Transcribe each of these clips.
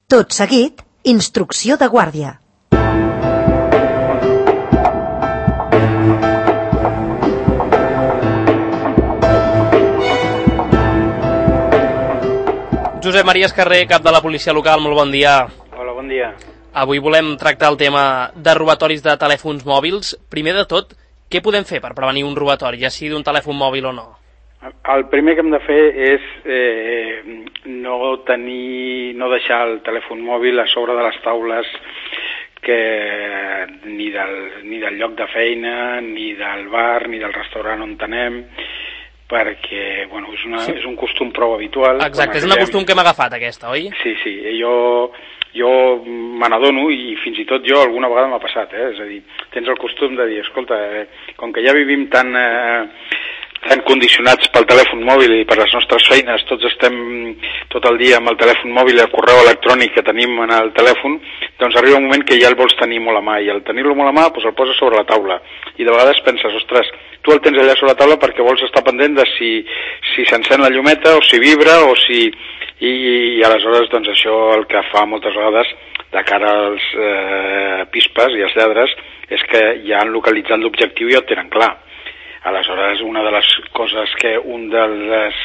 Tot seguit, instrucció de guàrdia. Josep Maria Escarrer, cap de la policia local, molt bon dia. Hola, bon dia. Avui volem tractar el tema de robatoris de telèfons mòbils. Primer de tot, què podem fer per prevenir un robatori, ja sigui d'un telèfon mòbil o no? El primer que hem de fer és no deixar el telèfon mòbil a sobre de les taules ni del lloc de feina, ni del bar, ni del restaurant on anem, perquè és un costum prou habitual. Exacte, és un costum que hem agafat aquesta, oi? Sí, jo me n'adono i fins i tot jo alguna vegada m'ha passat, és a dir, tens el costum de dir, escolta, com que ja vivim tan condicionats pel telèfon mòbil i per les nostres feines, tots estem tot el dia amb el telèfon mòbil i el correu electrònic que tenim en el telèfon, doncs arriba un moment que ja el vols tenir molt a mà, i al tenir-lo molt a mà doncs el poses sobre la taula, i de vegades penses, ostres, tu el tens allà sobre la taula perquè vols estar pendent de si s'encén la llumeta o si vibra o si... I aleshores doncs això el que fa moltes vegades de cara als pispes i als lladres és que ja han localitzat l'objectiu i ja ho tenen clar. Aleshores, una de les coses que de les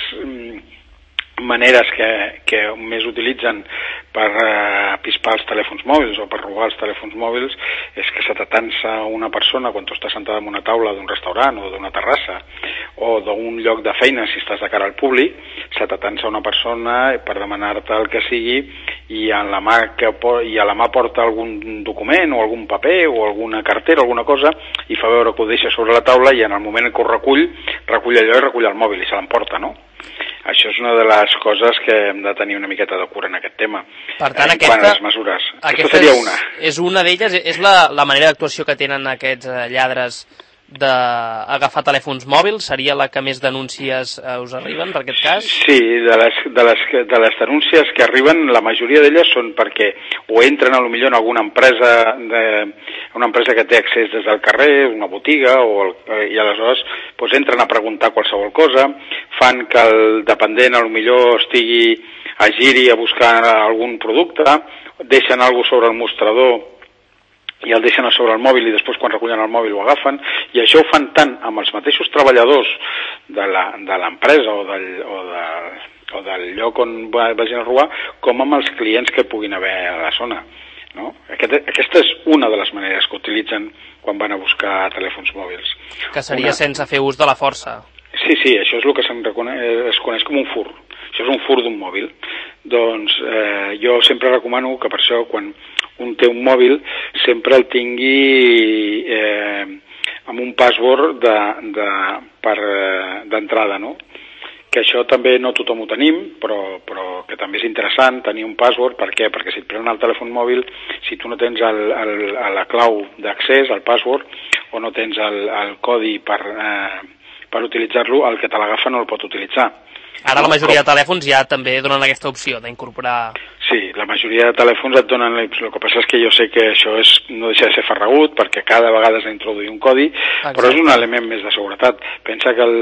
maneres que més utilitzen per pispar els telèfons mòbils o per robar els telèfons mòbils és que se t'atansa una persona quan tu estàs sentada en una taula d'un restaurant o d'una terrassa o d'un lloc de feina, si estàs de cara al públic, se t'atansa una persona per demanar-te el que sigui i a la mà porta algun document o algun paper o alguna cartera o alguna cosa i fa veure que ho deixa sobre la taula i en el moment que ho recull allò i recull el mòbil i se l'emporta, no? Això és una de les coses que hem de tenir una miqueta de cura en aquest tema. Per tant, aquestes mesures. Aquesta seria una. És una d'elles, és la manera d'actuació que tenen aquests lladres d'agafar telèfons mòbils? Seria la que més denúncies us arriben, per aquest cas? Sí, de les denúncies que arriben, la majoria d'elles són perquè o entren potser en alguna empresa, una empresa que té accés des del carrer, una botiga, i aleshores doncs entren a preguntar qualsevol cosa, fan que el dependent potser giri a buscar algun producte, deixen alguna cosa sobre el mostrador i el deixen a sobre el mòbil i després quan recullen el mòbil ho agafen, i això ho fan tant amb els mateixos treballadors de l'empresa o del lloc on vagin a robar com amb els clients que puguin haver a la zona, no? Aquesta és una de les maneres que utilitzen quan van a buscar telèfons mòbils. Que seria sense fer ús de la força. Sí, això és el que es coneix com un fur. Això és un fur d'un mòbil. Doncs jo sempre recomano que per això quan un té un mòbil sempre el tingui amb un password d'entrada, no? Que això també no tothom ho tenim, però que també és interessant tenir un password. Per què? Perquè si et prenen el telèfon mòbil, si tu no tens la clau d'accés, el password, o no tens el codi per utilitzar-lo, el que te l'agafa no el pot utilitzar. Ara la majoria de telèfons ja també donen aquesta opció d'incorporar... Sí, la majoria de telèfons et donen... El que passa és que jo sé que això no deixa de ser farragut, perquè cada vegada has d'introduir un codi, però és un element més de seguretat. Pensa que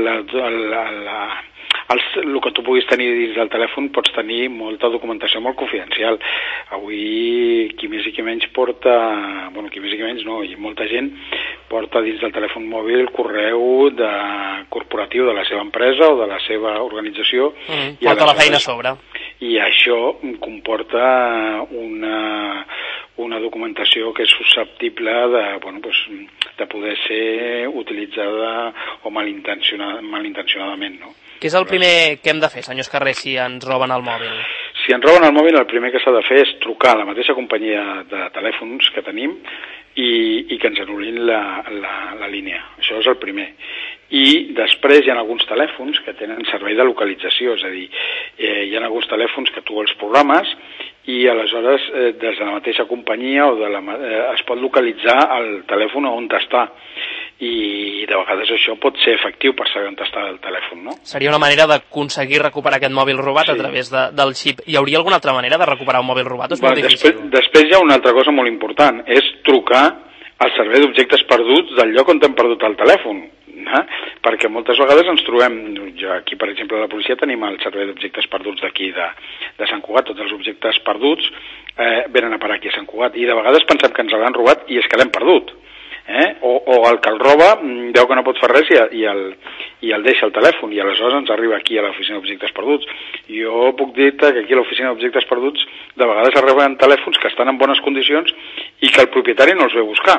el que tu puguis tenir dins del telèfon pots tenir molta documentació molt confidencial. Avui qui més i qui menys porta... qui més i qui menys no, i molta gent porta dins del telèfon mòbil correu corporatiu de la seva empresa o de la seva organització. Porta la feina a sobre. I això comporta una documentació que és susceptible de poder ser utilitzada o malintencionadament, no? Què és el primer que hem de fer, senyor Escarrer, si ens roben el mòbil? Si ens roben el mòbil, el primer que s'ha de fer és trucar a la mateixa companyia de telèfons que tenim i que ens anul·lin la línia. Això és el primer. I després hi ha alguns telèfons que tenen servei de localització, és a dir, hi ha alguns telèfons que tu els programes i aleshores des de la mateixa companyia es pot localitzar el telèfon on està. I de vegades això pot ser efectiu per saber on està el telèfon, no? Seria una manera d'aconseguir recuperar aquest mòbil robat a través del xip. Hi hauria alguna altra manera de recuperar un mòbil robat? És molt difícil. Després hi ha una altra cosa molt important, és trucar al servei d'objectes perduts del lloc on hem perdut el telèfon. Perquè moltes vegades ens trobem, aquí per exemple a la policia tenim el servei d'objectes perduts d'aquí de Sant Cugat, tots els objectes perduts venen a parar aquí a Sant Cugat. I de vegades pensem que ens l'han robat i és que l'hem perdut. O el que el roba veu que no pot fer res i el deixa el telèfon, i aleshores ens arriba aquí a l'oficina d'objectes perduts. Jo puc dir-te que aquí a l'oficina d'objectes perduts de vegades arriben telèfons que estan en bones condicions i que el propietari no els ve a buscar,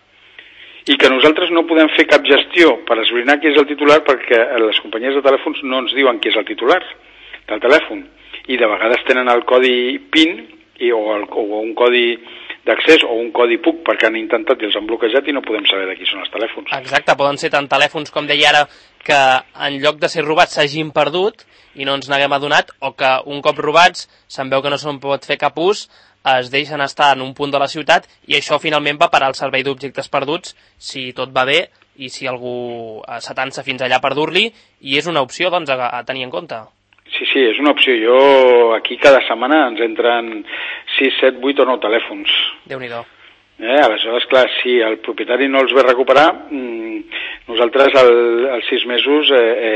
i que nosaltres no podem fer cap gestió per esbrinar qui és el titular perquè les companyies de telèfons no ens diuen qui és el titular del telèfon, i de vegades tenen el codi PIN o un codi d'accés o un codi PUC perquè han intentat i els han bloquejat i no podem saber de qui són els telèfons. Exacte, poden ser tant telèfons, com deia ara, que en lloc de ser robats s'hagin perdut i no ens n'haguem adonat, o que un cop robats se'n veu que no se'n pot fer cap ús, es deixen estar en un punt de la ciutat i això finalment va parar al servei d'objectes perduts si tot va bé i si algú s'atansa fins allà per dur-li, i és una opció doncs a tenir en compte. Sí, és una opció. Jo aquí cada setmana ens entren 6, 7, 8 o 9 telèfons. Déu-n'hi-do. Aleshores, clar, si el propietari no els ve a recuperar, nosaltres als 6 mesos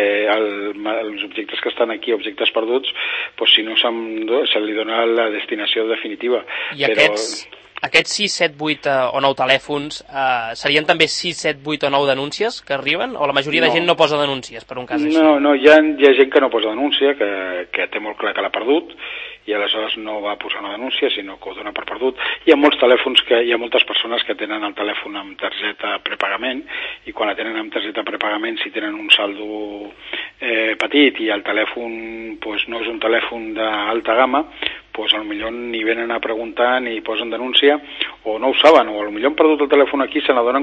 els objectes que estan aquí, objectes perduts, doncs si no se li dona la destinació definitiva. I aquests 6, 7, 8 o 9 telèfons serien també 6, 7, 8 o 9 denúncies que arriben? O la majoria de gent no posa denúncies per un cas així? No, hi ha gent que no posa denúncia, que té molt clar que l'ha perdut i aleshores no va posar una denúncia, sinó que ho dona per perdut. Hi ha molts telèfons hi ha moltes persones que tenen el telèfon amb targeta prepagament, i quan la tenen amb targeta prepagament, si tenen un saldo petit i el telèfon no és un telèfon d'alta gamma, doncs potser ni venen a preguntar ni posen denúncia, o no ho saben, o potser han perdut el telèfon aquí, se n'adonen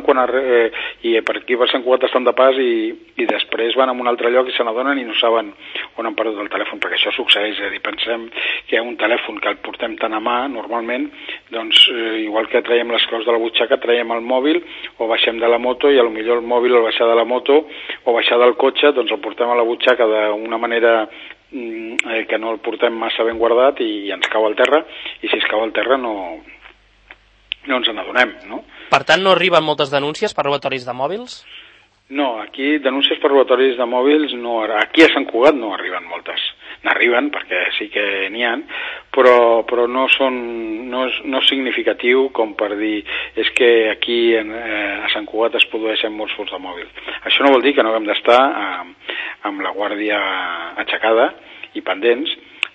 i per aquí per Sant Cugat estan de pas i després van a un altre lloc i se n'adonen i no saben on han perdut el telèfon, perquè això succeeix. És a dir, pensem que hi ha un telèfon que el portem tant a mà normalment, doncs igual que traiem les claus de la butxaca, traiem el mòbil o baixem de la moto, i potser el mòbil al baixar de la moto o baixar del cotxe doncs el portem a la butxaca d'una manera que no el portem massa ben guardat i ens cau al terra, i si es cau al terra no ens n'adonem, no? Per tant, no arriben moltes denúncies per robatoris de mòbils? No, aquí denúncies per robatoris de mòbils aquí a Sant Cugat no arriben moltes. N'arriben perquè sí que n'hi ha, però no és significatiu com per dir és que aquí a Sant Cugat es produeixen molts furts de mòbil. Això no vol dir que no haguem d'estar amb la guàrdia aixecada i pendents,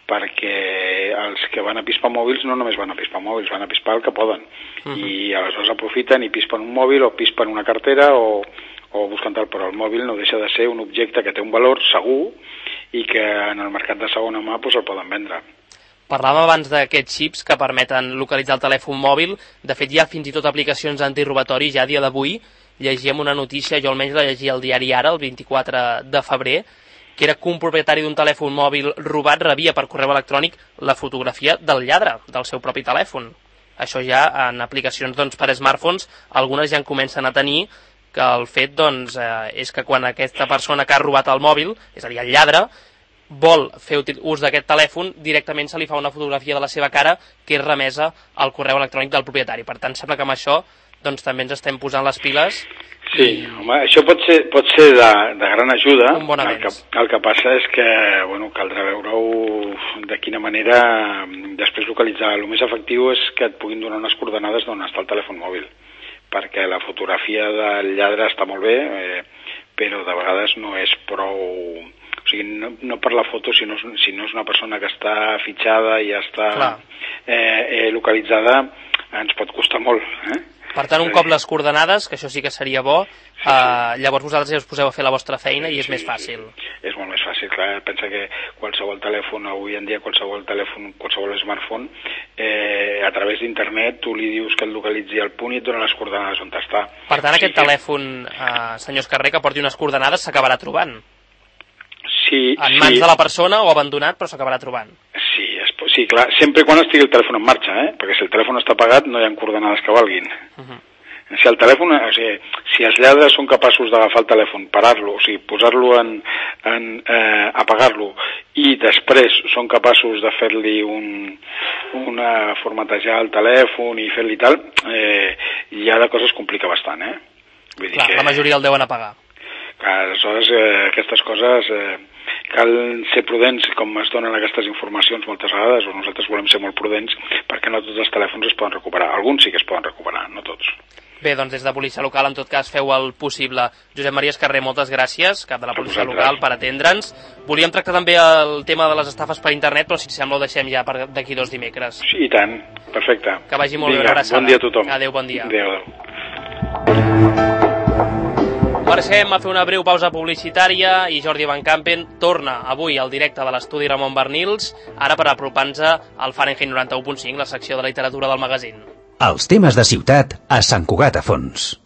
perquè els que van a pispar mòbils no només van a pispar mòbils, van a pispar el que poden. I aleshores aprofiten i pispen un mòbil o pispen una cartera o busquen tal, però el mòbil no deixa de ser un objecte que té un valor segur i que en el mercat de segona mà el poden vendre. Parlàvem abans d'aquests xips que permeten localitzar el telèfon mòbil. De fet, hi ha fins i tot aplicacions antirobatori ja a dia d'avui. Llegíem una notícia, jo almenys la llegia al diari Ara, el 24 de febrer, que era que un propietari d'un telèfon mòbil robat rebia per correu electrònic la fotografia del lladre, del seu propi telèfon. Això ja en aplicacions per smartphones, algunes ja en comencen a tenir, que el fet és que quan aquesta persona que ha robat el mòbil, és a dir, el lladre, vol fer ús d'aquest telèfon, directament se li fa una fotografia de la seva cara que és remesa al correu electrònic del propietari. Per tant, sembla que amb això també ens estem posant les piles. Sí, home, això pot ser de gran ajuda. Un bon avenç. El que passa és que caldrà veure-ho de quina manera després localitzar. El més efectiu és que et puguin donar unes coordenades d'on està el telèfon mòbil, perquè la fotografia del lladre està molt bé, però de vegades no és prou... O sigui, no per la foto, si no és una persona que està fitxada i ja està localitzada, ens pot costar molt. Per tant, un cop les coordenades, que això sí que seria bo, llavors vosaltres ja us poseu a fer la vostra feina i és més fàcil. És molt més fàcil, clar. Pensa que qualsevol telèfon, avui en dia qualsevol telèfon, qualsevol smartphone, a través d'internet tu li dius que et localitzi el punt i et dona les coordenades on està. Per tant, aquest telèfon, senyor Escarrer, que porti unes coordenades s'acabarà trobant. Sí, en mans de la persona o abandonat, però s'acabarà trobant. Sí, clar, sempre quan estigui el telèfon en marxa, perquè si el telèfon està apagat no hi ha coordenades que valguin. Si el telèfon, si els lladres són capaços d'agafar el telèfon, parar-lo, o sigui, posar-lo apagar-lo, i després són capaços de fer-li formatejar el telèfon i fer-li tal, ja la cosa es complica bastant, Vull dir clar, que... la majoria el deuen apagar. Aleshores, aquestes coses cal ser prudents com es donen aquestes informacions moltes vegades, o nosaltres volem ser molt prudents perquè no tots els telèfons es poden recuperar. Alguns sí que es poden recuperar, no tots. Bé, doncs des de Policia Local, en tot cas, feu el possible. Josep Maria Escarrer, moltes gràcies, cap de la Policia Local, per atendre'ns. Volíem tractar també el tema de les estafes per internet, però si et sembla ho deixem ja d'aquí 2 dimecres. Sí, i tant. Perfecte. Que vagi molt bé, una abraçada. Bon dia a tothom. Adéu, bon dia. Adéu. Marxem a fer una breu pausa publicitària i Jordi Van Campen torna avui al directe de l'estudi Ramon Bernils, ara per apropar-nos al Fahrenheit 91.5, la secció de literatura del magazín. Els temes de ciutat a Sant Cugat a Fons.